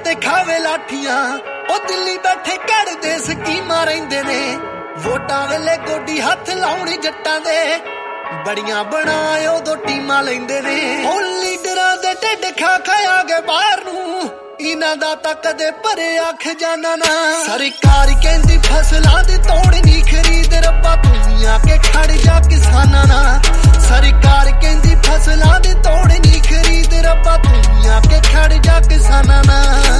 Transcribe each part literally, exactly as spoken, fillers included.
ते खावे लाठियां ओ दिल्ली बैठे कड़दे स्कीमां रहिंदे ने वोटां वेले गोडी हथ लाउणी जट्टां दे बड़ियां बनाए उदों टीमां लैंदे ने ओ लीडरां दे ढिड खा खाया गए बाहर नूं इन्हां दा तां कदे भरिया खजाना ना सरकार कहंदी फसलां दी तोड़ नी खरीद रब्बा तूं आके खड़ जा किसानां ना सरकार कहंदी फसलां दी तोड़ नी खरीद रब्बा तूं आके खड़ जा किसानां ना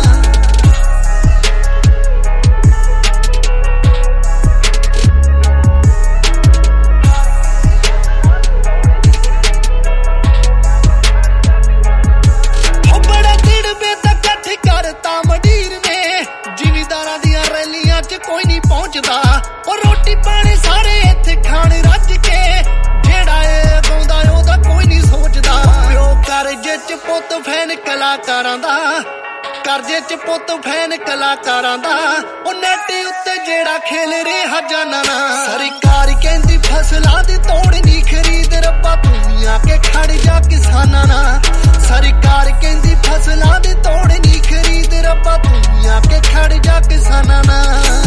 कोई नहीं पहुंचदा और रोटी पानी सारे इत्थे खाण रज के जेड़ा ए गाउंदा ओदा कोई नहीं सोचदा प्यो करजे च पुत फैन कलाकारां दा करजे च पुत फैन कलाकारां दा ओ नेट उत्ते जेड़ा खेल रिहा जाना ना सरकार कहंदी फसलां दी तोड़ नहीं खरीद रब्बा तूं आके खड़ जा किसानां ना सरकार कहंदी फसलां दी तोड़ नहीं खरीद रब्बा तूं आके खड़ जा किसानां ना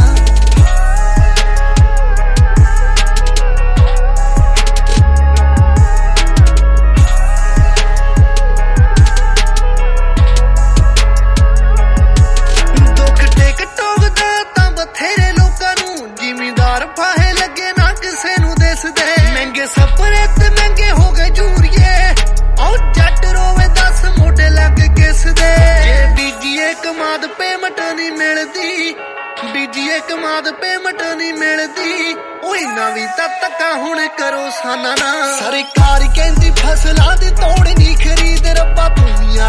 महंगे सपने ते महंगे हो गए जूरिए आओ जट रोवे दस मोटे लग किस दे जे बीजीए कमाद पेमेंट नहीं मिलदी बीजीए कमाद पेमेंट नहीं मिलदी ओ इन्ना वी तां धक्का हुण करो साना ना सरकार कहंदी फसलां दी तोड़ नहीं खरीद रब्बा तूं